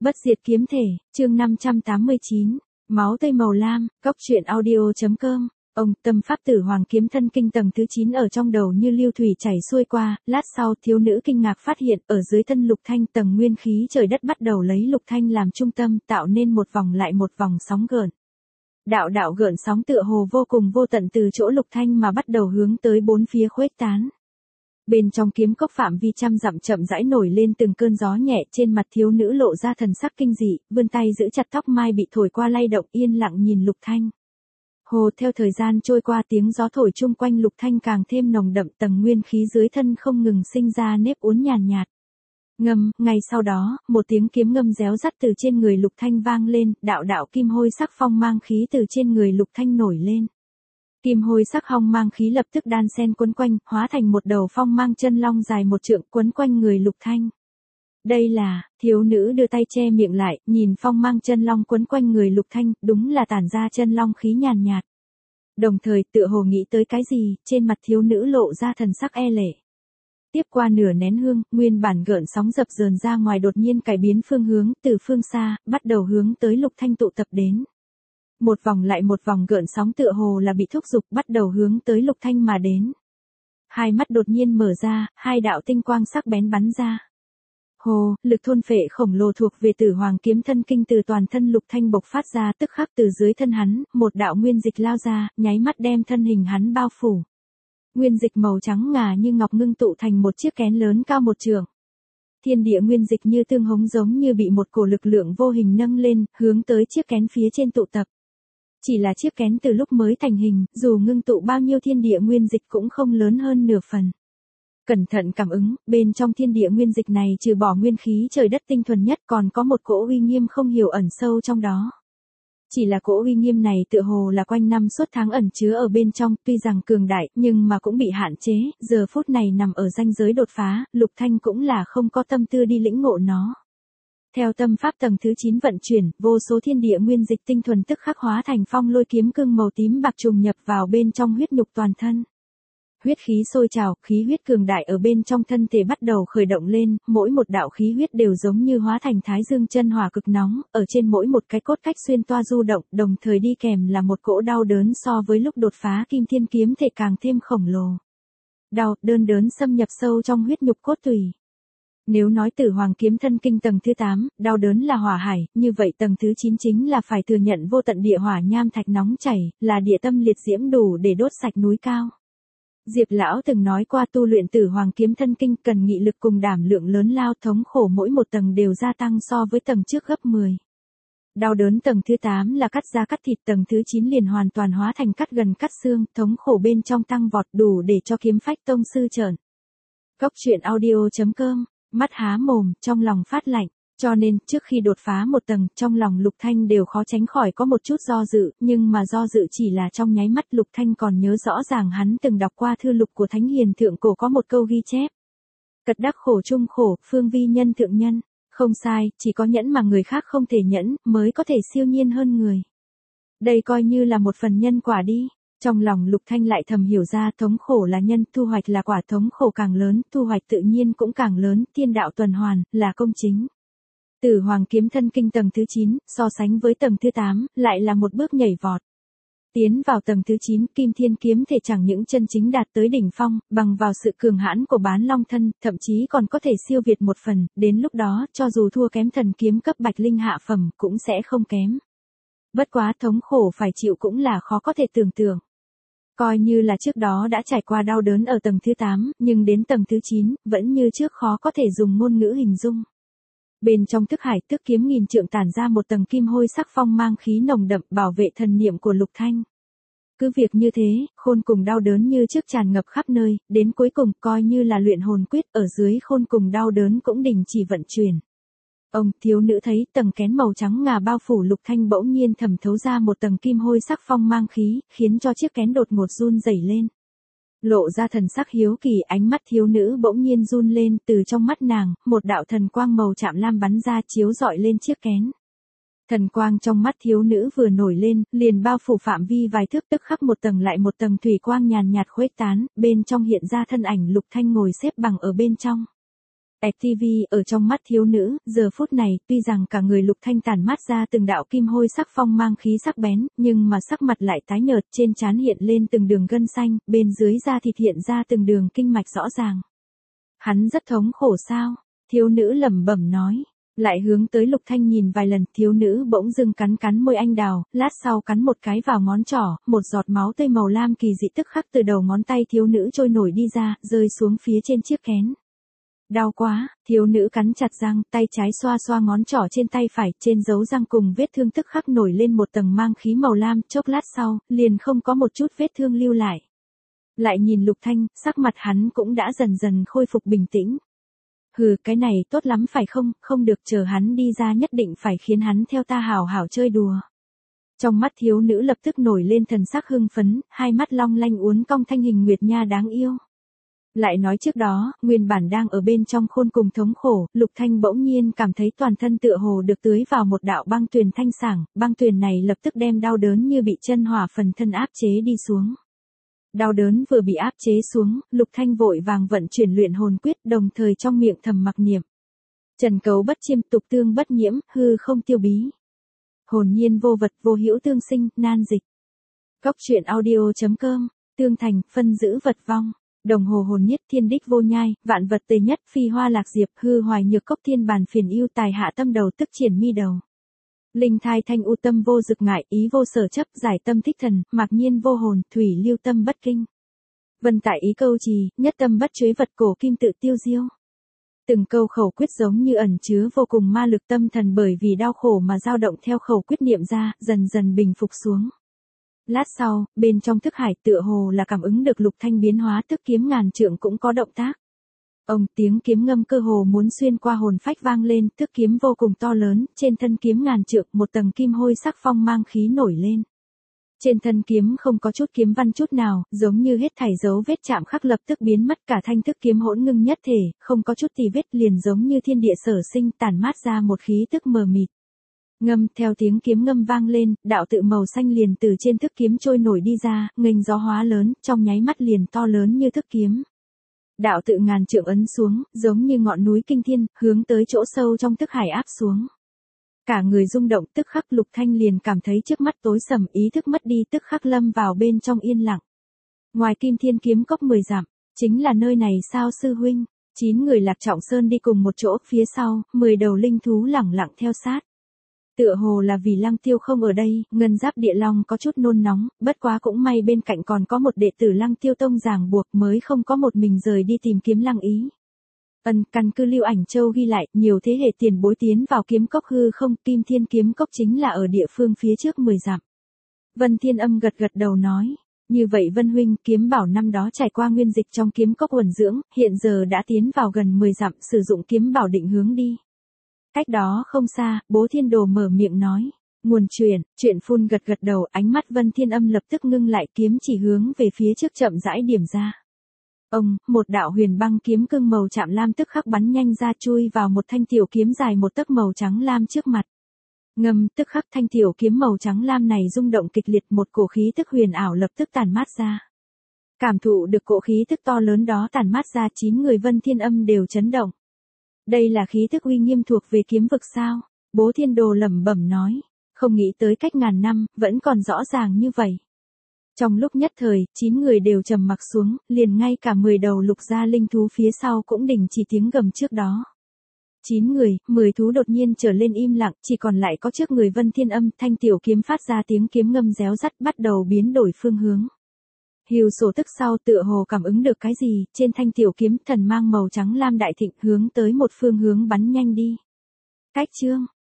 Bất diệt kiếm thể, chương 589, máu tươi màu lam, cốc truyện audio.com. Ông, tâm pháp tử hoàng kiếm thân kinh tầng thứ 9 ở trong đầu như lưu thủy chảy xuôi qua, lát sau thiếu nữ kinh ngạc phát hiện ở dưới thân Lục Thanh tầng nguyên khí trời đất bắt đầu lấy Lục Thanh làm trung tâm tạo nên một vòng lại một vòng sóng gợn. Đạo đạo gợn sóng tựa hồ vô cùng vô tận từ chỗ Lục Thanh mà bắt đầu hướng tới bốn phía khuếch tán. Bên trong kiếm cốc phạm vi trăm dặm chậm rãi nổi lên từng cơn gió nhẹ, trên mặt thiếu nữ lộ ra thần sắc kinh dị, vươn tay giữ chặt tóc mai bị thổi qua lay động, yên lặng nhìn Lục Thanh. Hồ, theo thời gian trôi qua tiếng gió thổi chung quanh Lục Thanh càng thêm nồng đậm, tầng nguyên khí dưới thân không ngừng sinh ra nếp uốn nhàn nhạt. Ngâm, ngay sau đó, một tiếng kiếm ngâm réo rắt từ trên người Lục Thanh vang lên, đạo đạo kim hôi sắc phong mang khí từ trên người Lục Thanh nổi lên. Kim hôi sắc hong mang khí lập tức đan xen quấn quanh, hóa thành một đầu phong mang chân long dài một trượng quấn quanh người Lục Thanh. Đây là, thiếu nữ đưa tay che miệng lại, nhìn phong mang chân long quấn quanh người Lục Thanh, đúng là tản ra chân long khí nhàn nhạt. Đồng thời tựa hồ nghĩ tới cái gì, trên mặt thiếu nữ lộ ra thần sắc e lệ. Tiếp qua nửa nén hương, nguyên bản gợn sóng dập dờn ra ngoài đột nhiên cải biến phương hướng, từ phương xa, bắt đầu hướng tới Lục Thanh tụ tập đến. Một vòng lại một vòng gợn sóng tựa hồ là bị thúc giục bắt đầu hướng tới Lục Thanh mà đến. Hai mắt đột nhiên mở ra, hai đạo tinh quang sắc bén bắn ra. Hồ, lực thôn phệ khổng lồ thuộc về tử hoàng kiếm thân kinh từ toàn thân Lục Thanh bộc phát ra, tức khắc từ dưới thân hắn, một đạo nguyên dịch lao ra, nháy mắt đem thân hình hắn bao phủ. Nguyên dịch màu trắng ngà như ngọc ngưng tụ thành một chiếc kén lớn cao một trượng. Thiên địa nguyên dịch như tương hống giống như bị một cổ lực lượng vô hình nâng lên, hướng tới chiếc kén phía trên tụ tập. Chỉ là chiếc kén từ lúc mới thành hình, dù ngưng tụ bao nhiêu thiên địa nguyên dịch cũng không lớn hơn nửa phần. Cẩn thận cảm ứng, bên trong thiên địa nguyên dịch này trừ bỏ nguyên khí trời đất tinh thuần nhất còn có một cỗ uy nghiêm không hiểu ẩn sâu trong đó. Chỉ là cỗ uy nghiêm này tựa hồ là quanh năm suốt tháng ẩn chứa ở bên trong, tuy rằng cường đại, nhưng mà cũng bị hạn chế, giờ phút này nằm ở ranh giới đột phá, Lục Thanh cũng là không có tâm tư đi lĩnh ngộ nó. Theo tâm pháp tầng thứ 9 vận chuyển, vô số thiên địa nguyên dịch tinh thuần tức khắc hóa thành phong lôi kiếm cương màu tím bạc trùng nhập vào bên trong huyết nhục toàn thân. Huyết khí sôi trào, khí huyết cường đại ở bên trong thân thể bắt đầu khởi động lên, mỗi một đạo khí huyết đều giống như hóa thành thái dương chân hỏa cực nóng, ở trên mỗi một cái cốt cách xuyên toa du động, đồng thời đi kèm là một cỗ đau đớn so với lúc đột phá kim thiên kiếm thể càng thêm khổng lồ. Đau, đớn xâm nhập sâu trong huyết nhục cốt tủy. Nếu nói tử hoàng kiếm thân kinh tầng thứ 8, đau đớn là hỏa hải, như vậy tầng thứ 9 chính là phải thừa nhận vô tận địa hỏa nham thạch nóng chảy, là địa tâm liệt diễm đủ để đốt sạch núi cao. Diệp lão từng nói qua tu luyện tử hoàng kiếm thân kinh cần nghị lực cùng đảm lượng lớn lao, thống khổ mỗi một tầng đều gia tăng so với tầng trước gấp 10. Đau đớn tầng thứ 8 là cắt da cắt thịt, tầng thứ 9 liền hoàn toàn hóa thành cắt gần cắt xương, thống khổ bên trong tăng vọt đủ để cho kiếm phách tông sư trởn. Cốc truyện audio.com, mắt há mồm, trong lòng phát lạnh. Cho nên, trước khi đột phá một tầng, trong lòng Lục Thanh đều khó tránh khỏi có một chút do dự, nhưng mà do dự chỉ là trong nháy mắt. Lục Thanh còn nhớ rõ ràng hắn từng đọc qua thư lục của Thánh Hiền Thượng Cổ có một câu ghi chép. Cật đắc khổ chung khổ, phương vi nhân thượng nhân. Không sai, chỉ có nhẫn mà người khác không thể nhẫn, mới có thể siêu nhiên hơn người. Đây coi như là một phần nhân quả đi. Trong lòng Lục Thanh lại thầm hiểu ra thống khổ là nhân, thu hoạch là quả, thống khổ càng lớn, thu hoạch tự nhiên cũng càng lớn, thiên đạo tuần hoàn, là công chính. Tử hoàng kiếm thân kinh tầng thứ 9, so sánh với tầng thứ 8, lại là một bước nhảy vọt. Tiến vào tầng thứ 9, kim thiên kiếm thể chẳng những chân chính đạt tới đỉnh phong, bằng vào sự cường hãn của bán long thân, thậm chí còn có thể siêu việt một phần, đến lúc đó, cho dù thua kém thần kiếm cấp bạch linh hạ phẩm, cũng sẽ không kém. Bất quá thống khổ phải chịu cũng là khó có thể tưởng tượng. Coi như là trước đó đã trải qua đau đớn ở tầng thứ 8, nhưng đến tầng thứ 9, vẫn như trước khó có thể dùng ngôn ngữ hình dung. Bên trong thức hải tức kiếm nghìn trượng tản ra một tầng kim hôi sắc phong mang khí nồng đậm bảo vệ thần niệm của Lục Thanh. Cứ việc như thế, khôn cùng đau đớn như trước tràn ngập khắp nơi, đến cuối cùng coi như là luyện hồn quyết ở dưới khôn cùng đau đớn cũng đình chỉ vận chuyển. Ông, thiếu nữ thấy tầng kén màu trắng ngà bao phủ Lục Thanh bỗng nhiên thẩm thấu ra một tầng kim hôi sắc phong mang khí, khiến cho chiếc kén đột ngột run rẩy lên. Lộ ra thần sắc hiếu kỳ, ánh mắt thiếu nữ bỗng nhiên run lên, từ trong mắt nàng, một đạo thần quang màu chạm lam bắn ra chiếu rọi lên chiếc kén. Thần quang trong mắt thiếu nữ vừa nổi lên, liền bao phủ phạm vi vài thước, tức khắc một tầng lại một tầng thủy quang nhàn nhạt khuếch tán, bên trong hiện ra thân ảnh Lục Thanh ngồi xếp bằng ở bên trong. FTV ở trong mắt thiếu nữ, giờ phút này, tuy rằng cả người Lục Thanh tản mát ra từng đạo kim hôi sắc phong mang khí sắc bén, nhưng mà sắc mặt lại tái nhợt, trên trán hiện lên từng đường gân xanh, bên dưới da thịt hiện ra từng đường kinh mạch rõ ràng. Hắn rất thống khổ sao? Thiếu nữ lẩm bẩm nói. Lại hướng tới Lục Thanh nhìn vài lần, thiếu nữ bỗng dưng cắn cắn môi anh đào, lát sau cắn một cái vào ngón trỏ, một giọt máu tươi màu lam kỳ dị tức khắc từ đầu ngón tay thiếu nữ trôi nổi đi ra, rơi xuống phía trên chiếc kén. Đau quá, thiếu nữ cắn chặt răng, tay trái xoa xoa ngón trỏ trên tay phải, trên dấu răng cùng vết thương tức khắc nổi lên một tầng mang khí màu lam, chốc lát sau, liền không có một chút vết thương lưu lại. Lại nhìn Lục Thanh, sắc mặt hắn cũng đã dần dần khôi phục bình tĩnh. Hừ, cái này tốt lắm phải không, không được, chờ hắn đi ra nhất định phải khiến hắn theo ta hảo hảo chơi đùa. Trong mắt thiếu nữ lập tức nổi lên thần sắc hưng phấn, hai mắt long lanh uốn cong thanh hình nguyệt nha đáng yêu. Lại nói trước đó, nguyên bản đang ở bên trong khôn cùng thống khổ, Lục Thanh bỗng nhiên cảm thấy toàn thân tựa hồ được tưới vào một đạo băng tuyền thanh sảng, băng tuyền này lập tức đem đau đớn như bị chân hỏa phần thân áp chế đi xuống. Đau đớn vừa bị áp chế xuống, Lục Thanh vội vàng vận chuyển luyện hồn quyết, đồng thời trong miệng thầm mặc niệm. Trần cấu bất chiêm, tục tương bất nhiễm, hư không tiêu bí. Hồn nhiên vô vật, vô hữu tương sinh, nan dịch. Cóc truyện audio.com, tương thành, phân giữ vật vong. Đồng hồ hồn nhất, thiên đích vô nhai, vạn vật tề nhất, phi hoa lạc diệp, hư hoài nhược cốc, thiên bàn phiền ưu, tài hạ tâm đầu, tức triển mi đầu. Linh thai thanh u, tâm vô dực ngại, ý vô sở chấp, giải tâm thích thần, mặc nhiên vô hồn, thủy lưu tâm bất kinh. Vân tại ý câu trì, nhất tâm bất chuế vật, cổ kim tự tiêu diêu. Từng câu khẩu quyết giống như ẩn chứa vô cùng ma lực, tâm thần bởi vì đau khổ mà dao động theo khẩu quyết niệm ra, dần dần bình phục xuống. Lát sau, bên trong thức hải tựa hồ là cảm ứng được Lục Thanh biến hóa, tức kiếm ngàn trượng cũng có động tác. Ông, tiếng kiếm ngâm cơ hồ muốn xuyên qua hồn phách vang lên, tức kiếm vô cùng to lớn, trên thân kiếm ngàn trượng, một tầng kim hôi sắc phong mang khí nổi lên. Trên thân kiếm không có chút kiếm văn chút nào, giống như hết thảy dấu vết chạm khắc lập tức biến mất, cả thanh thức kiếm hỗn ngưng nhất thể, không có chút tì vết, liền giống như thiên địa sở sinh, tản mát ra một khí tức mờ mịt. Ngâm, theo tiếng kiếm ngâm vang lên, đạo tự màu xanh liền từ trên thức kiếm trôi nổi đi ra, nghênh gió hóa lớn, trong nháy mắt liền to lớn như thức kiếm. Đạo tự ngàn trượng ấn xuống, giống như ngọn núi kinh thiên, hướng tới chỗ sâu trong thức hải áp xuống. Cả người rung động, tức khắc Lục Thanh liền cảm thấy trước mắt tối sầm, ý thức mất đi, tức khắc lâm vào bên trong yên lặng. Ngoài Kim Thiên kiếm cốc 10 dặm, chính là nơi này sao sư huynh? 9 người Lạc Trọng Sơn đi cùng một chỗ, phía sau, 10 đầu linh thú lẳng lặng theo sát. Tựa hồ là vì Lăng Tiêu không ở đây, Ngân Giáp Địa Long có chút nôn nóng, bất quá cũng may bên cạnh còn có một đệ tử Lăng Tiêu tông ràng buộc mới không có một mình rời đi tìm kiếm Lăng Ý. Căn cứ Lưu Ảnh Châu ghi lại, nhiều thế hệ tiền bối tiến vào kiếm cốc hư không, Kim Thiên kiếm cốc chính là ở địa phương phía trước 10 dặm. Vân Thiên Âm gật gật đầu nói, như vậy Vân huynh, kiếm bảo năm đó trải qua nguyên dịch trong kiếm cốc uẩn dưỡng, hiện giờ đã tiến vào gần 10 dặm, sử dụng kiếm bảo định hướng đi. Cách đó không xa, Bố Thiên Đồ mở miệng nói. Nguồn chuyện phun gật gật đầu, ánh mắt Vân Thiên Âm lập tức ngưng lại, kiếm chỉ hướng về phía trước chậm rãi điểm ra. Một đạo huyền băng kiếm cương màu chạm lam tức khắc bắn nhanh ra, chui vào một thanh tiểu kiếm dài một tấc màu trắng lam trước mặt. Ngâm, tức khắc thanh tiểu kiếm màu trắng lam này rung động kịch liệt, một cổ khí tức huyền ảo lập tức tản mát ra. Cảm thụ được cổ khí tức to lớn đó tản mát ra, 9 người Vân Thiên Âm đều chấn động. Đây là khí tức uy nghiêm thuộc về kiếm vực sao? Bố Thiên Đồ lẩm bẩm nói, không nghĩ tới cách ngàn năm, vẫn còn rõ ràng như vậy. Trong lúc nhất thời, 9 người đều trầm mặc xuống, liền ngay cả 10 đầu lục gia linh thú phía sau cũng đình chỉ tiếng gầm trước đó. 9 người, 10 thú đột nhiên trở lên im lặng, chỉ còn lại có trước người Vân Thiên Âm, thanh tiểu kiếm phát ra tiếng kiếm ngâm réo rắt, bắt đầu biến đổi phương hướng. Hưu sổ tức sau tựa hồ cảm ứng được cái gì, trên thanh tiểu kiếm thần mang màu trắng lam đại thịnh hướng tới một phương hướng bắn nhanh đi. Cách chương